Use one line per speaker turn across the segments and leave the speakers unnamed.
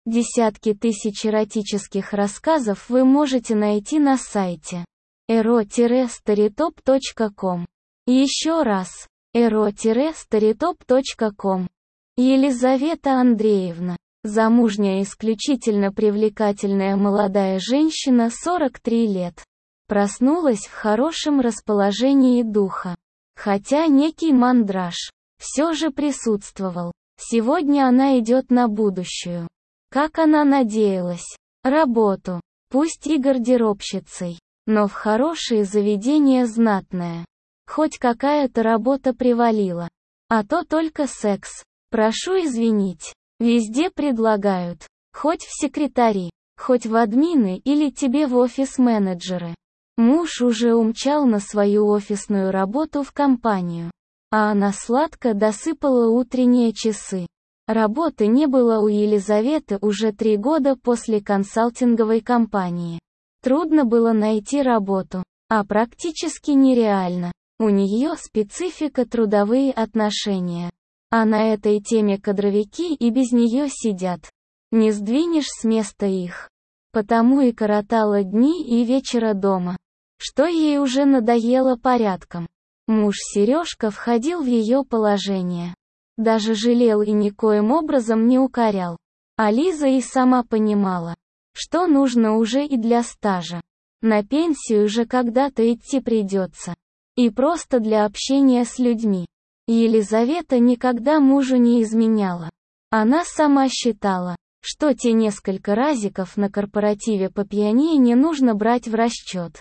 Десятки тысяч эротических рассказов вы можете найти на сайте ero-storytop.com. Еще раз, ero-storytop.com. Елизавета Андреевна, замужняя исключительно привлекательная молодая женщина 43 лет. Проснулась в хорошем расположении духа. Хотя некий мандраж все же присутствовал. Сегодня она идет на будущую. Как она надеялась. Работу. Пусть и гардеробщицей, но в хорошие заведения знатная. Хоть какая-то работа привалила. А то только секс. Прошу извинить. Везде предлагают. Хоть в секретари, хоть в админы или тебе в офис-менеджеры. Муж уже умчал на свою офисную работу в компанию. А она сладко досыпала утренние часы. Работы не было у Елизаветы уже 3 года после консалтинговой компании. Трудно было найти работу, а практически нереально. У нее специфика трудовые отношения. А на этой теме кадровики и без нее сидят. Не сдвинешь с места их. Потому и коротала дни и вечера дома. Что ей уже надоело порядком. Муж Сережка входил в ее положение. Даже жалел и никоим образом не укорял. А Лиза и сама понимала, что нужно уже и для стажа. На пенсию же когда-то идти придется. И просто для общения с людьми. Елизавета никогда мужу не изменяла. Она сама считала, что те несколько разиков на корпоративе по пьяне нужно брать в расчет.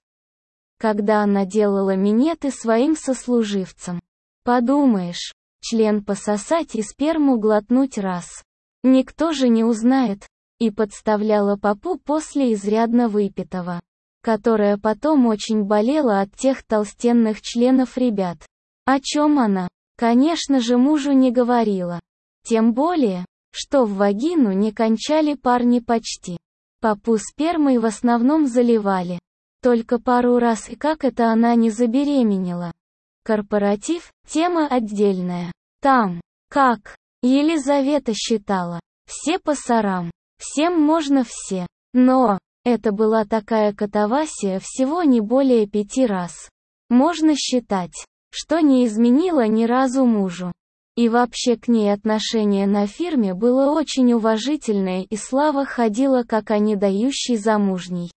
Когда она делала минеты своим сослуживцам. Подумаешь, член пососать и сперму глотнуть раз. Никто же не узнает. И подставляла попу после изрядно выпитого. Которая потом очень болела от тех толстенных членов ребят. О чем она, конечно же, мужу не говорила. Тем более, что в вагину не кончали парни почти. Попу спермой в основном заливали. Только пару раз, и как это она не забеременела. Корпоратив – тема отдельная. Там, как Елизавета считала, все по сорам, всем можно все. Но это была такая катавасия всего не более 5 раз. Можно считать, что не изменила ни разу мужу. И вообще к ней отношение на фирме было очень уважительное, и слава ходила как о недающей замужней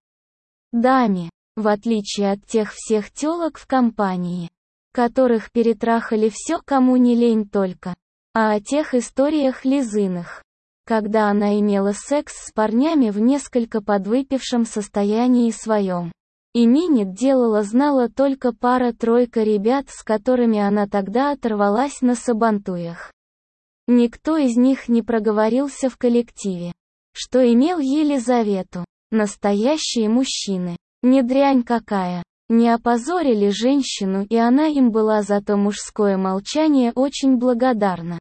даме, в отличие от тех всех тёлок в компании, которых перетрахали все, кому не лень только. А о тех историях Лизиных, когда она имела секс с парнями в несколько подвыпившем состоянии своем. И минет делала знала только пара-тройка ребят, с которыми она тогда оторвалась на сабантуях. Никто из них не проговорился в коллективе, что имел Елизавету. Настоящие мужчины. Не дрянь какая. Не опозорили женщину, и она им была за то мужское молчание очень благодарна.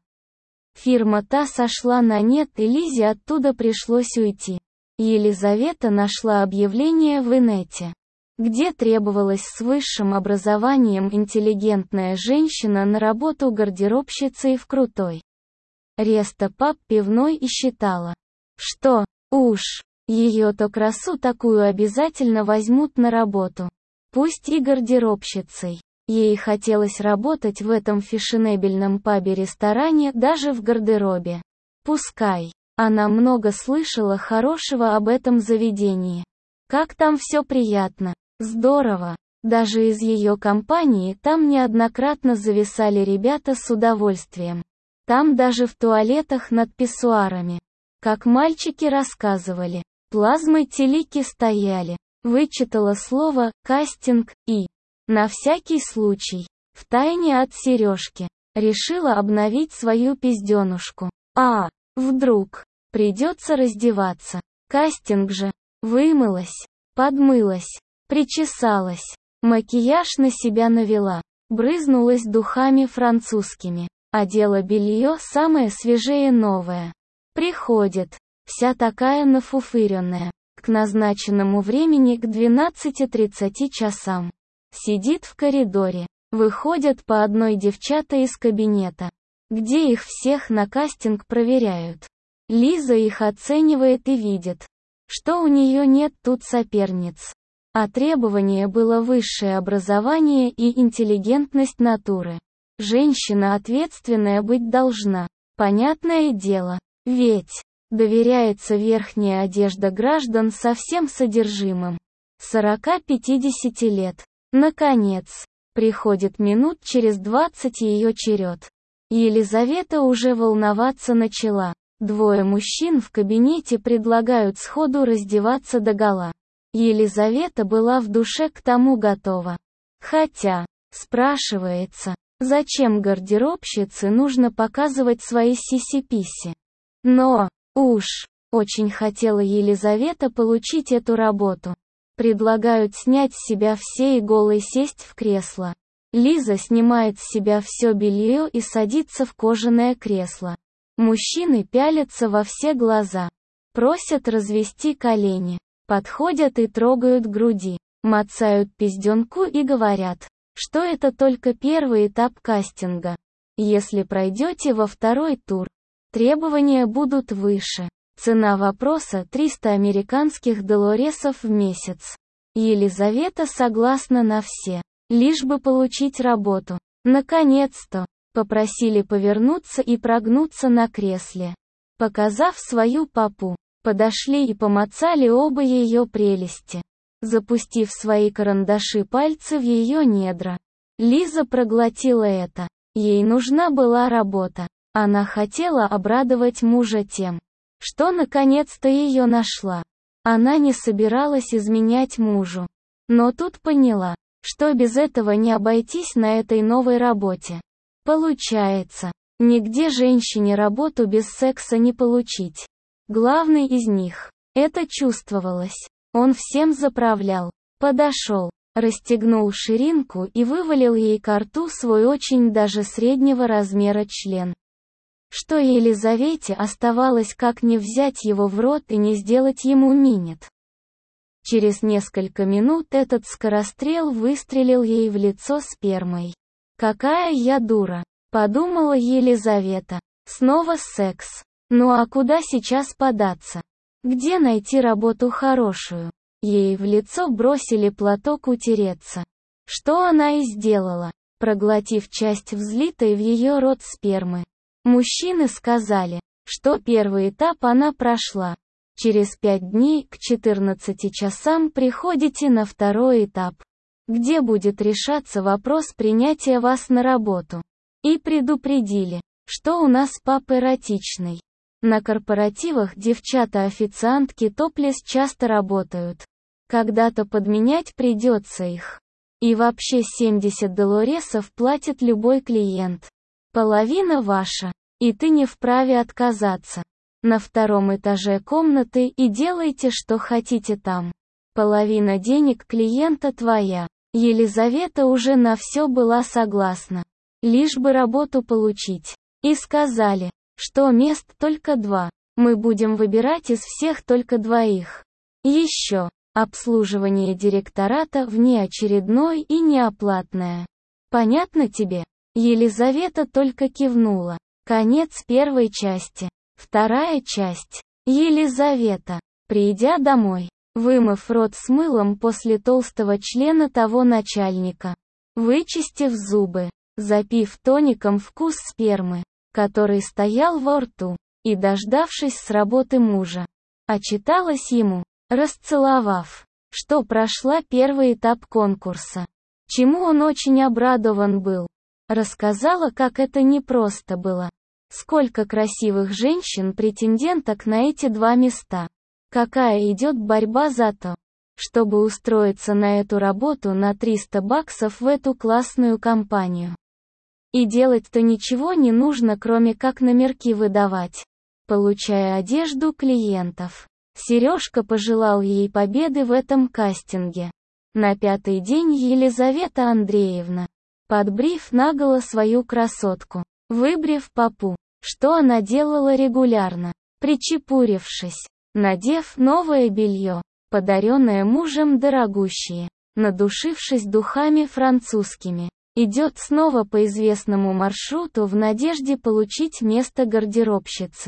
Фирма та сошла на нет, и Лизе оттуда пришлось уйти. Елизавета нашла объявление в инете, где требовалась с высшим образованием интеллигентная женщина на работу гардеробщицей в крутой ресто-паб пивной, и считала, что уж ее-то красу такую обязательно возьмут на работу. Пусть и гардеробщицей. Ей хотелось работать в этом фешенебельном пабе-ресторане даже в гардеробе. Пускай. Она много слышала хорошего об этом заведении. Как там все приятно. Здорово. Даже из ее компании там неоднократно зависали ребята с удовольствием. Там даже в туалетах над писсуарами, как мальчики рассказывали, плазмы телики стояли. Вычитала слово «кастинг» и, на всякий случай, втайне от Сережки, решила обновить свою пизденушку. А вдруг придется раздеваться. Кастинг же. Вымылась, подмылась, причесалась, макияж на себя навела, брызнулась духами французскими, одела белье самое свежее новое. Приходит, вся такая нафуфыренная, к назначенному времени к 12:30 часам. Сидит в коридоре. Выходят по одной девчата из кабинета, где их всех на кастинг проверяют. Лиза их оценивает и видит, что у нее нет тут соперниц. А требование было высшее образование и интеллигентность натуры. Женщина ответственная быть должна. Понятное дело. Ведь доверяется верхняя одежда граждан со всем содержимым. 40-50 лет. Наконец, приходит минут через 20 ее черед. Елизавета уже волноваться начала. Двое мужчин в кабинете предлагают сходу раздеваться догола. Елизавета была в душе к тому готова. Хотя, спрашивается, зачем гардеробщице нужно показывать свои сиси-писи? Но, уж, очень хотела Елизавета получить эту работу. Предлагают снять с себя все и голой сесть в кресло. Лиза снимает с себя все белье и садится в кожаное кресло. Мужчины пялятся во все глаза. Просят развести колени. Подходят и трогают груди. Мацают пизденку и говорят, что это только первый этап кастинга. Если пройдете во второй тур, требования будут выше. Цена вопроса 300 американских долларов в месяц. Елизавета согласна на все, лишь бы получить работу. Наконец-то, попросили повернуться и прогнуться на кресле. Показав свою попу, подошли и помацали оба ее прелести. Запустив свои карандаши пальцы в ее недра. Лиза проглотила это. Ей нужна была работа. Она хотела обрадовать мужа тем, что наконец-то ее нашла. Она не собиралась изменять мужу. Но тут поняла, что без этого не обойтись на этой новой работе. Получается, нигде женщине работу без секса не получить. Главный из них. Это чувствовалось. Он всем заправлял. Подошел, расстегнул ширинку и вывалил ей ко рту свой очень даже среднего размера член. Что Елизавете оставалось, как не взять его в рот и не сделать ему минет. Через несколько минут этот скорострел выстрелил ей в лицо спермой. «Какая я дура», — подумала Елизавета. Снова секс. Ну а куда сейчас податься? Где найти работу хорошую? Ей в лицо бросили платок утереться. Что она и сделала, проглотив часть взлитой в ее рот спермы. Мужчины сказали, что первый этап она прошла. Через 5 дней к 14 часам приходите на второй этап, где будет решаться вопрос принятия вас на работу. И предупредили, что у нас пап эротичный. На корпоративах девчата-официантки топлес часто работают. Когда-то подменять придется их. И вообще 70 долларов платит любой клиент. Половина ваша, и ты не вправе отказаться. На втором этаже комнаты и делайте, что хотите там. Половина денег клиента твоя. Елизавета уже на все была согласна. Лишь бы работу получить. И сказали, что мест только 2. Мы будем выбирать из всех только 2. Еще, обслуживание директората внеочередное и неоплатное. Понятно тебе? Елизавета только кивнула. Конец первой части. Вторая часть. Елизавета, придя домой, вымыв рот с мылом после толстого члена того начальника, вычистив зубы, запив тоником вкус спермы, который стоял во рту, и дождавшись с работы мужа, отчиталась ему, расцеловав, что прошла первый этап конкурса. Чему он очень обрадован был. Рассказала, как это непросто было. Сколько красивых женщин-претенденток на эти 2 места. Какая идет борьба за то, чтобы устроиться на эту работу на $300 в эту классную компанию. И делать-то ничего не нужно, кроме как номерки выдавать, получая одежду клиентов. Сережка пожелал ей победы в этом кастинге. На 5-й день Елизавета Андреевна, подбрив наголо свою красотку, выбрив попу, что она делала регулярно, причепурившись, надев новое белье, подаренное мужем дорогущее, надушившись духами французскими, идет снова по известному маршруту в надежде получить место гардеробщицы.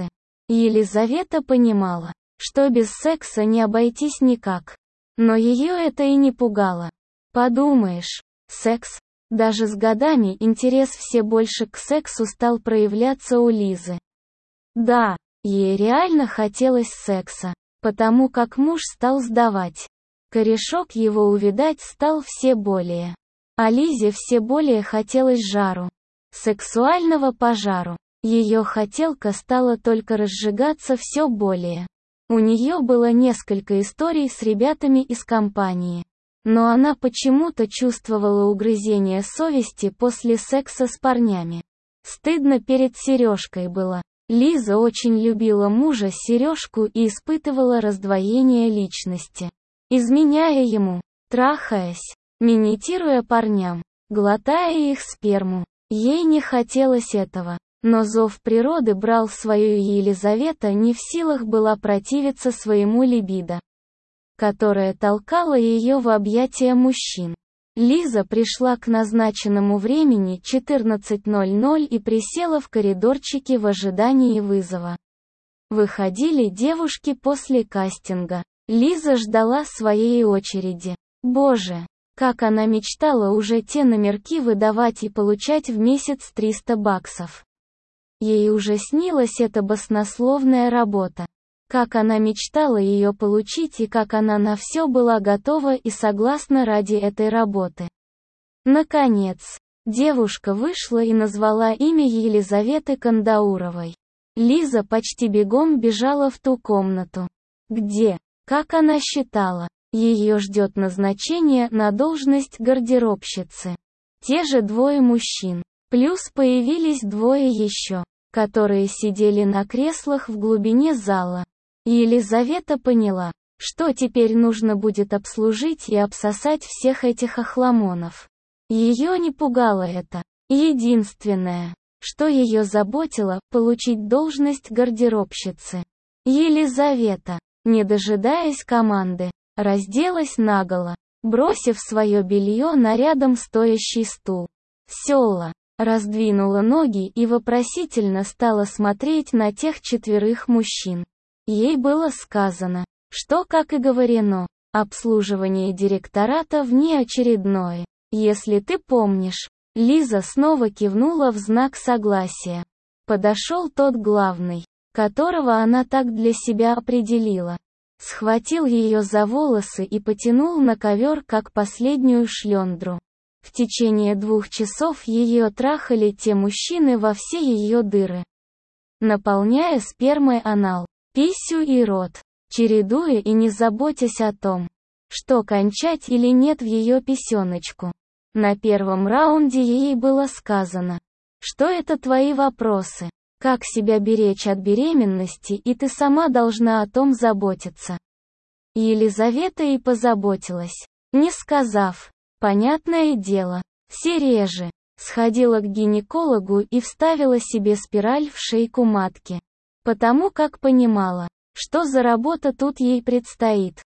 Елизавета понимала, что без секса не обойтись никак. Но ее это и не пугало. Подумаешь, секс. Даже с годами интерес все больше к сексу стал проявляться у Лизы. Да, ей реально хотелось секса, потому как муж стал сдавать. Корешок его увидать стал все более. А Лизе все более хотелось жару. Сексуального пожару. Ее хотелка стала только разжигаться все более. У нее было несколько историй с ребятами из компании. Но она почему-то чувствовала угрызение совести после секса с парнями. Стыдно перед Сережкой было. Лиза очень любила мужа Сережку и испытывала раздвоение личности. Изменяя ему, трахаясь, минитируя парням, глотая их сперму. Ей не хотелось этого. Но зов природы брал свою, и Елизавета не в силах была противиться своему либидо, которое толкало ее в объятия мужчин. Лиза пришла к назначенному времени 14:00 и присела в коридорчике в ожидании вызова. Выходили девушки после кастинга. Лиза ждала своей очереди. Боже, как она мечтала уже те номерки выдавать и получать в месяц $300. Ей уже снилась эта баснословная работа. Как она мечтала ее получить и как она на все была готова и согласна ради этой работы. Наконец, девушка вышла и назвала имя Елизаветы Кандауровой. Лиза почти бегом бежала в ту комнату, где, как она считала, ее ждет назначение на должность гардеробщицы. Те же двое мужчин. Плюс появились двое еще, которые сидели на креслах в глубине зала. Елизавета поняла, что теперь нужно будет обслужить и обсосать всех этих охламонов. Ее не пугало это. Единственное, что ее заботило, получить должность гардеробщицы. Елизавета, не дожидаясь команды, разделась наголо, бросив свое белье на рядом стоящий стул. Села, раздвинула ноги и вопросительно стала смотреть на тех четверых мужчин. Ей было сказано, что, как и говорено, обслуживание директората внеочередное. Если ты помнишь. Лиза снова кивнула в знак согласия. Подошел тот главный, которого она так для себя определила. Схватил ее за волосы и потянул на ковер, как последнюю шлендру. В течение 2 часов ее трахали те мужчины во все ее дыры, наполняя спермой анал, писю и рот, чередуя и не заботясь о том, что кончать или нет в ее писеночку. На первом раунде ей было сказано, что это твои вопросы, как себя беречь от беременности, и ты сама должна о том заботиться. Елизавета и позаботилась, не сказав. Понятное дело, все реже. Сходила к гинекологу и вставила себе спираль в шейку матки. Потому как понимала, что за работа тут ей предстоит.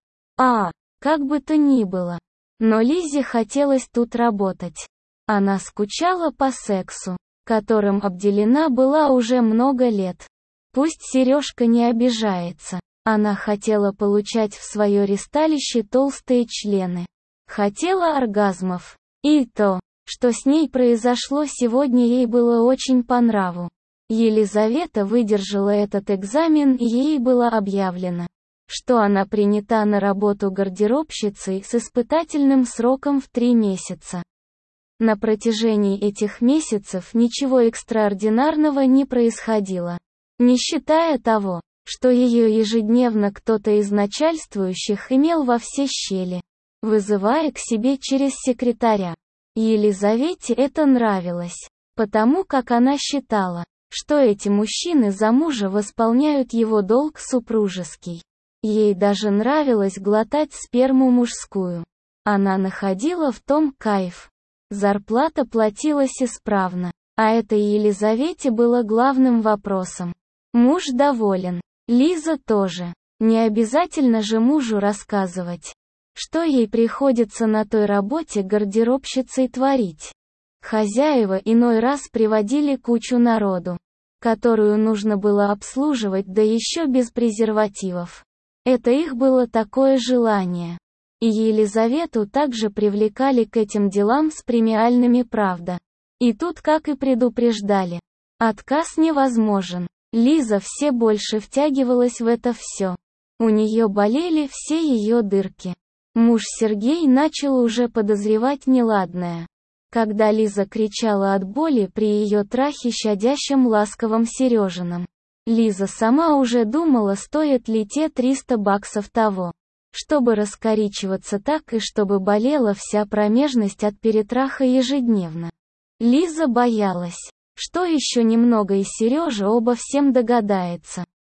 Как бы то ни было. Но Лизе хотелось тут работать. Она скучала по сексу, которым обделена была уже много лет. Пусть Сережка не обижается. Она хотела получать в свое ристалище толстые члены. Хотела оргазмов. И то, что с ней произошло сегодня, ей было очень по нраву. Елизавета выдержала этот экзамен, и ей было объявлено, что она принята на работу гардеробщицей с испытательным сроком в 3 месяца. На протяжении этих месяцев ничего экстраординарного не происходило. Не считая того, что ее ежедневно кто-то из начальствующих имел во все щели, вызывая к себе через секретаря. Елизавете это нравилось, потому как она считала, что эти мужчины за мужа восполняют его долг супружеский. Ей даже нравилось глотать сперму мужскую. Она находила в том кайф. Зарплата платилась исправно, а это Елизавете было главным вопросом. Муж доволен, Лиза тоже. Не обязательно же мужу рассказывать, что ей приходится на той работе гардеробщицей творить. Хозяева иной раз приводили кучу народу. которую нужно было обслуживать, да еще без презервативов. Это их было такое желание. И Елизавету также привлекали к этим делам с премиальными, правда. И тут, как и предупреждали, отказ невозможен. Лиза все больше втягивалась в это все. У нее болели все ее дырки. Муж Сергей начал уже подозревать неладное. Когда Лиза кричала от боли при ее трахе щадящем ласковом Сережином. Лиза сама уже думала, стоит ли те $300 того, чтобы раскоричиваться так и чтобы болела вся промежность от перетраха ежедневно. Лиза боялась, что еще немного и Сережа обо всем догадается.